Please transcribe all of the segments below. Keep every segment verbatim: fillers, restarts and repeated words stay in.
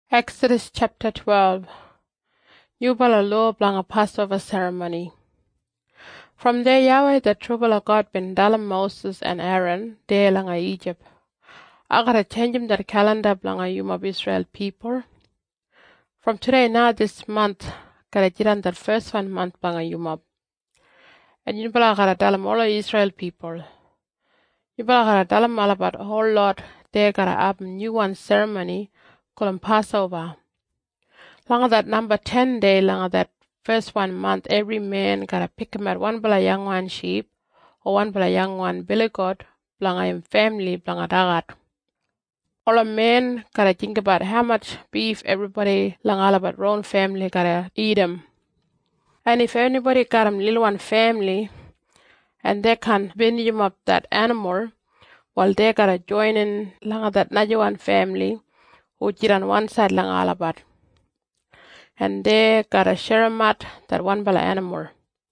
Exodus chapter twelve. Yubala law blang a Passover ceremony. From there Yahweh the true God ben dalam Moses and Aaron there langa Egypt. I gotta change him that calendar blanga yum of Israel people. From today now this month gotta jiran that first one month blanga yum of. And yubala gotta dalam all of Israel people. Yubala gotta dalam all about a whole lot. They gotta have new one ceremony called Passover. Langa that number ten day, langa that first one month, every man gotta pick him at one bala young one sheep, or one bala young one billy goat, blanga him family, blanga dagat. All a men gotta think about how much beef everybody langa about own family gotta eat them. And if anybody got him little one family, and they can bring him up that animal, while they gotta join in langa that naja one family, who on one side langa alabat. And they gotta share a mat that one bala animal.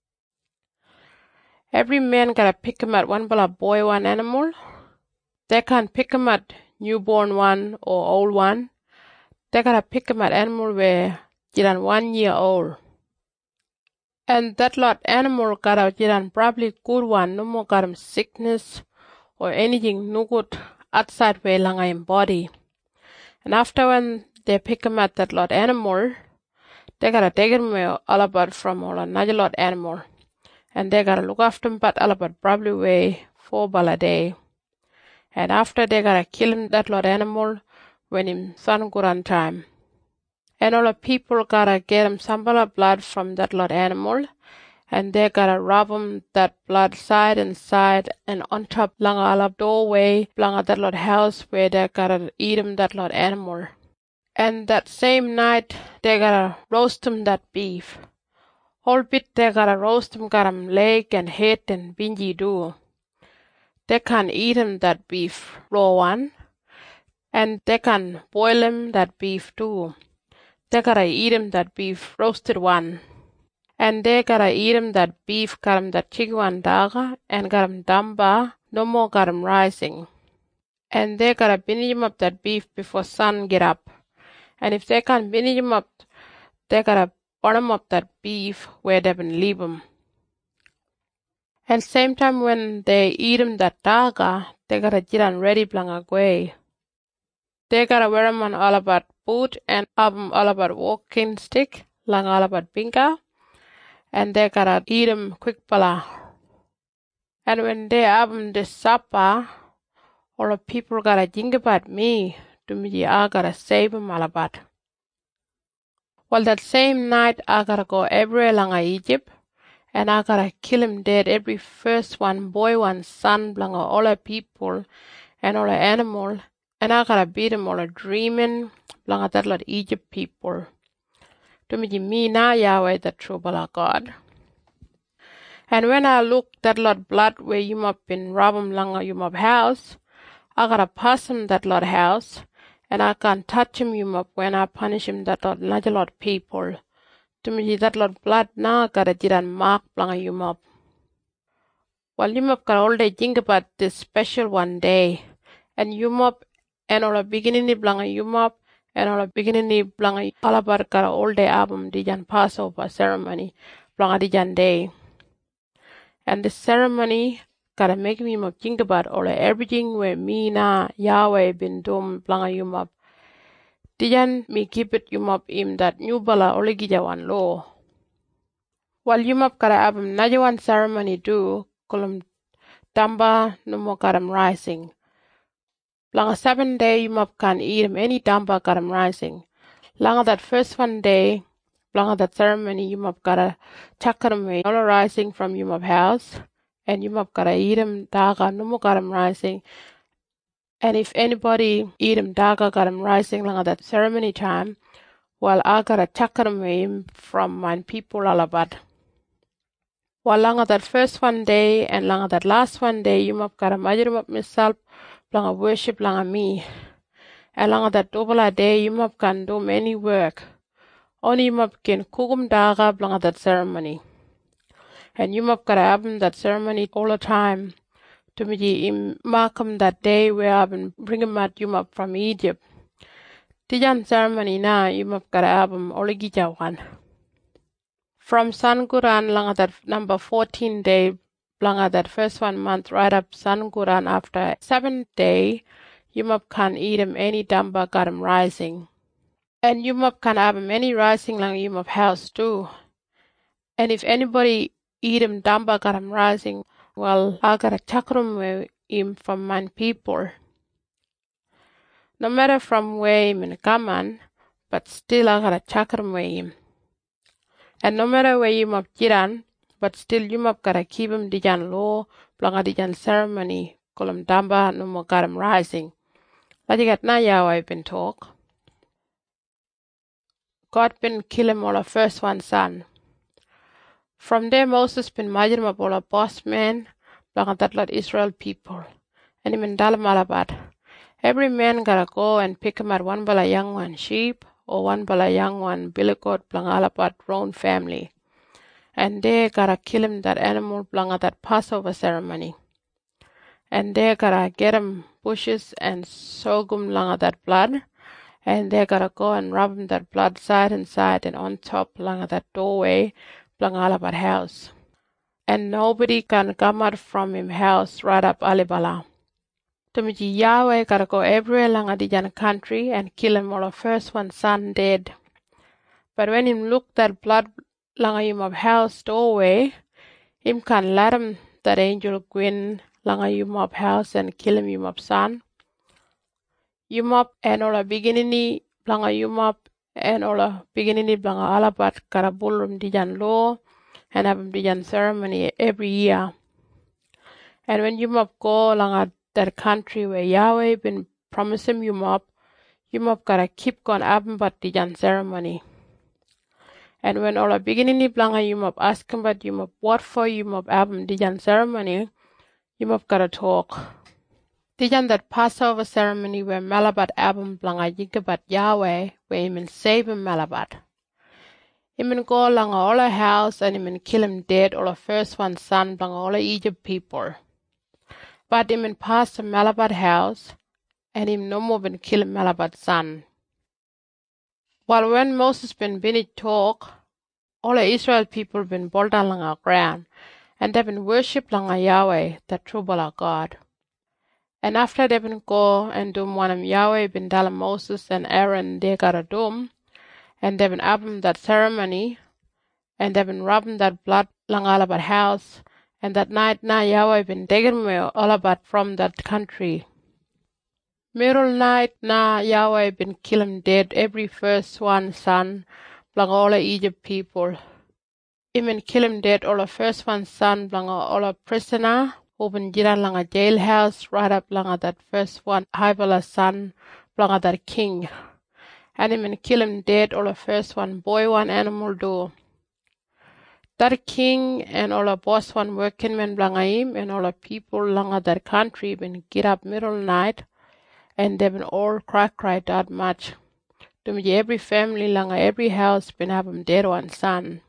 Every man gotta pick him at one bala boy one animal. They can't pick him at newborn one or old one. They gotta pick him at animal where jiran one year old. And that lot animal gotta jiran probably good one, no more got him sickness or anything no good outside where langa him body. And after when they pick him at that lot animal, they gotta take him all about from all another lot animal. And they gotta look after him but all about probably weigh four ball a day. And after they gotta kill him that lot animal when him son good on time. And all the people gotta get him some ball of blood from that lot animal. And they gotta rub him that blood side and side and on top langa all doorway langa that lot house where they gotta eat him that lot animal. And that same night, they gotta roast him that beef. Whole bit they gotta roast him, got him leg and head and bingy do. They can eat him that beef raw one. And they can boil him that beef too. They gotta eat him that beef roasted one. And they gotta eat him that beef, got him that chicken one daga, and got him damba, no more got him rising. And they gotta binge him up that beef before sun get up. And if they can't finish him up, they gotta bottom up that beef where they been leave him. And same time when they eat him that daga, they gotta jiran ready blanga gwe. They gotta wear him on all about boot and have him all about walking stick, lang all about binga. And they gotta eat him quick bala. And when they have him this supper, all the people gotta think about me. To me, I gotta save him all about. Well, that same night, I gotta go everywhere langa Egypt, and I gotta kill him dead, every first one, boy one, son, blanga all the people, and all the animal, and I gotta beat him all the dreaming, blanga that lot Egypt people. To me, me na Yahweh, the true God. And when I look that lot blood where you must been rob him langa you must house, I gotta pass him that lot house, and I can't touch him you up when I punish him that lot large lot people. To me that lot blood now gotta jiran mark blanga you up. Well you up gotta all day think about this special one day. And you up and all the beginning blanga you up and all the beginning blanga all about gotta all day album dijan Passover ceremony blanga dijan day. And the ceremony gotta make me up think about all everything where me na Yahweh been doing blanga you up. Dijan me keep it you up im that new bala ole gija one law. While you up gotta have him naja one ceremony do column damba no more got him rising. Blanga seven day you up can eat him any damba got him rising. Langa that first one day blanga that ceremony you up gotta chuck him away all rising from you up house. And you must gotta eat him daga, no more got him rising. And if anybody eat him daga, got him rising long at that ceremony time, well, I gotta chuck him away from my people all about. While long at that first one day and long at that last one day, you must gotta imagine up myself, long at worship long at me. And long at that double a day, you must can do many work. Only you must can cook him daga, long at that ceremony. And you must gotta have him that ceremony all the time. To me, mark him that day where I've been bringing my you up from Egypt. Tijan ceremony na yumap kara abum oligijawan. From Sanguran langa that number fourteen day langa that first one month right up Sanguran after seventh day yumap can eat him any damba got him rising. And yumap can have him any rising lang yumap house too. And if anybody eat him damba got him rising, well I got a chakram him from my people. No matter from where him in Kaman, but still I got a chakram him. And no matter where you mop jiran, but still you mop gotta keep him dijan law, blanga dijan ceremony, kolum damba no more got him rising. Lajigat na yawa been talk. God been kill him all the first one son. From there Moses been major him all a boss man, blanga that lot Israel people. And him in Dalamalabat. Every man gotta go and pick him at one bala young one sheep, or one bala young one billikot blanga alabat own family. And they gotta kill him that animal blanga that Passover ceremony. And they gotta get him bushes and sorghum blanga that blood. And they gotta go and rub him that blood side and side and on top blanga that doorway blanga alabat house. And nobody can come out from him house right up Alibala. Tumiji Yahweh gotta go everywhere langa dijan country and kill him all the first one son dead. But when him look that blood langa him of house doorway, him can let him that angel gwin langa him of house and kill him him of son. Him up and all the beginning langa him up and all the beginning blanga alabat gotta bullrum dijan law and have him dijan ceremony every year. And when you up go langa that country where Yahweh been promising you mop, you mop gotta keep going up but the ceremony. And when all the beginning blanga you mop ask him but you mop what for you mop abum the ceremony, you mop gotta talk. Dijan that Passover ceremony where Malabat abum blanga yinkabat Yahweh where him in save him Malabat. Him in go langa all a house and him in kill him dead all the first one son blanga all the Egypt people. But him in pass the Malabat house, and him no more been kill Malabat's son. While when Moses been been talk, all the Israel people been bold along our ground, and they been worship langa Yahweh, the true God. And after they been go and do one of Yahweh been dala Moses and Aaron they got a doom, and they been abum that ceremony, and they been rubbing that blood langa Alabat house. And that night na Yahweh been taken me all about from that country. Middle night na Yahweh been kill him dead every first one son blanga all the Egypt people. Him been kill him dead all the first one son blanga all the prisoner who been jiran langa jailhouse right up langa that first one Hibala son blanga that king. And him been kill him dead all the first one boy one animal do. That king and all the boss one working men blanga him and all the people langa that country been get up middle night and they been all cry cry that much. To me every family langa every house been have him dead one son.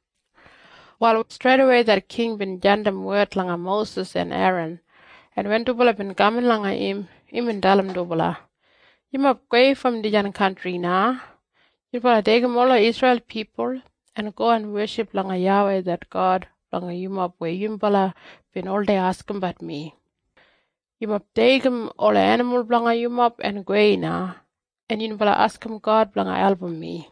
While straight away that king been jandam word langa Moses and Aaron and when dubala been coming langa him, him and dalam dubala. You must go from the jan country na. You must take him all the Israel people and go and worship langa Yahweh that God langa yumap where yumbala been all day asking about me. Yumap take him all the animal blanga yumap and go na and yumbala ask him God blanga album me.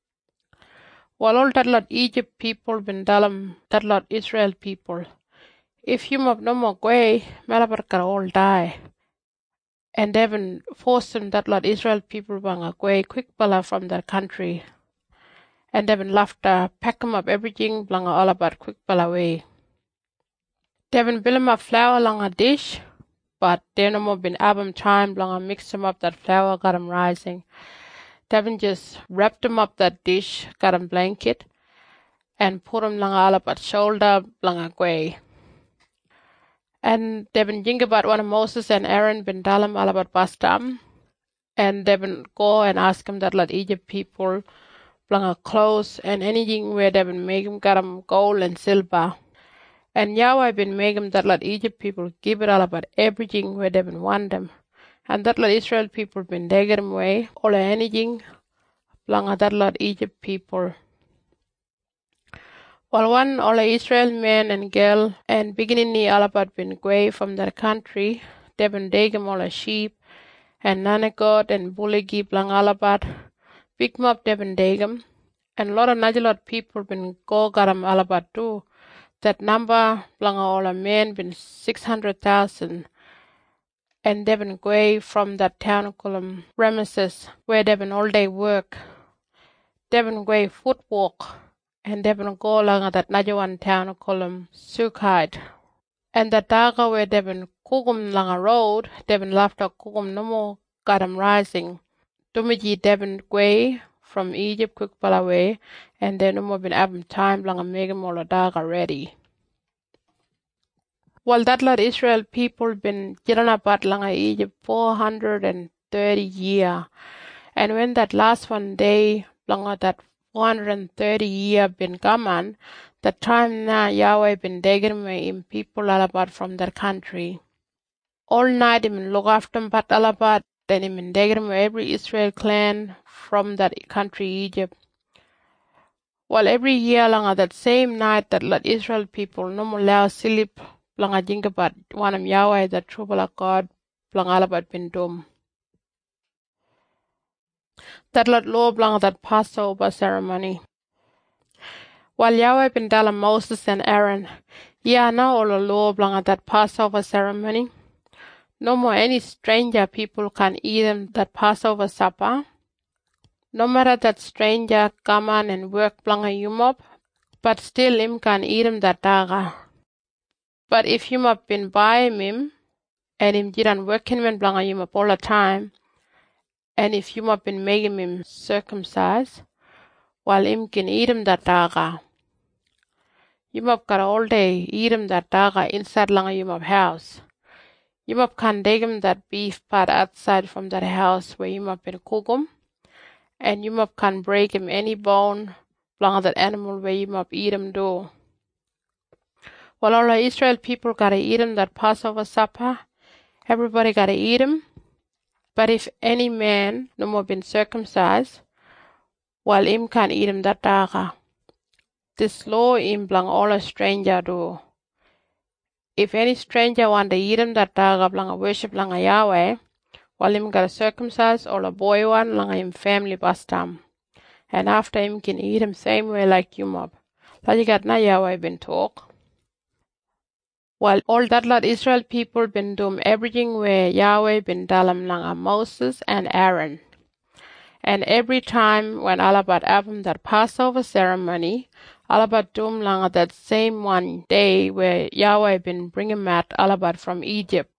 While all that lot Egypt people been dalam that lot Israel people, if yumap no more go, malabar all die. And they been forced them that lot Israel people blanga go quick bala from that country. And they've been left uh, pack them up everything blanga all about quick bala way. They've been build them up flour langa dish, but they no more been album time blanga mix them up that flour got them rising. They've been just wrapped them up that dish, got them blanket, and put them langa all about shoulder blanga way. And they've been think about one of Moses and Aaron been dalam all about bastam, and they've been go and ask them that lot Egypt people blanga clothes and anything where they been make him got them gold and silver. And Yahweh been make him that lot Egypt people give it all about everything where they been want them. And that lot Israel people been taken away, all anything, langa that lot Egypt people. Well, one all Israel man and girl and beginning ni alabat been away from their country, they been taken all sheep and nanakot and buligi blang alabat, big mob they been taken, and a lot of najalot people been go garam alabat too. That number blang all a men been six hundred thousand. And they've been away from that town called Ramesses, where they've been all day work. They've been away foot walk, and they've been go along that Najawan town called Sukhite. And that daga where they've been kugum lang a road, they've been left a kugum no more got them rising. Tumiji they've been away from Egypt quick away, and they no more been having time lang a megam all a daga ready. Well, that lot Israel people been Jiranabat langa Egypt four hundred and thirty year, and when that last one day langa that four hundred and thirty year been gaman, the time now Yahweh been taking away in people alabat from their country. All night he been look after them but alabat, then he been taking away every Israel clan from that country Egypt. Well, every year langa that same night that lot Israel people no more allow sleep. Planga jingabat wanam Yahweh the trouble God plangalabat bin dum. That lot law blang that Passover ceremony. While Yahweh bin dala Moses and Aaron, yeah now all the law blang that Passover ceremony. No more any stranger people can eat them that Passover supper. No matter that stranger come on and work blanga yumop, but still him can eat them that daga. But if you have been by him, and him didn't work him and blanga him up all the time, and if you have been making him circumcised, while him can eat him that daga. You have got all day eat him that daga inside langa him of house. You have can take him that beef part outside from that house where you have been cook him, and you have can break him any bone blanga that animal where you have eat him do. Well, all the Israel people gotta eat him that Passover supper. Everybody gotta eat him. But if any man no more been circumcised, well, him can't eat him that daga. This law him blang all a stranger do. If any stranger want to eat him that daga blang a worship lang a Yahweh, well, him gotta circumcise all a boy one lang a him family bastam. And after him can eat him same way like you mob. Like you got na Yahweh been talk. While all that lot Israel people been doing everything where Yahweh been dalam langa Moses and Aaron. And every time when alabat happen that Passover ceremony, alabat doom langa that same one day where Yahweh been bringing mat alabat from Egypt.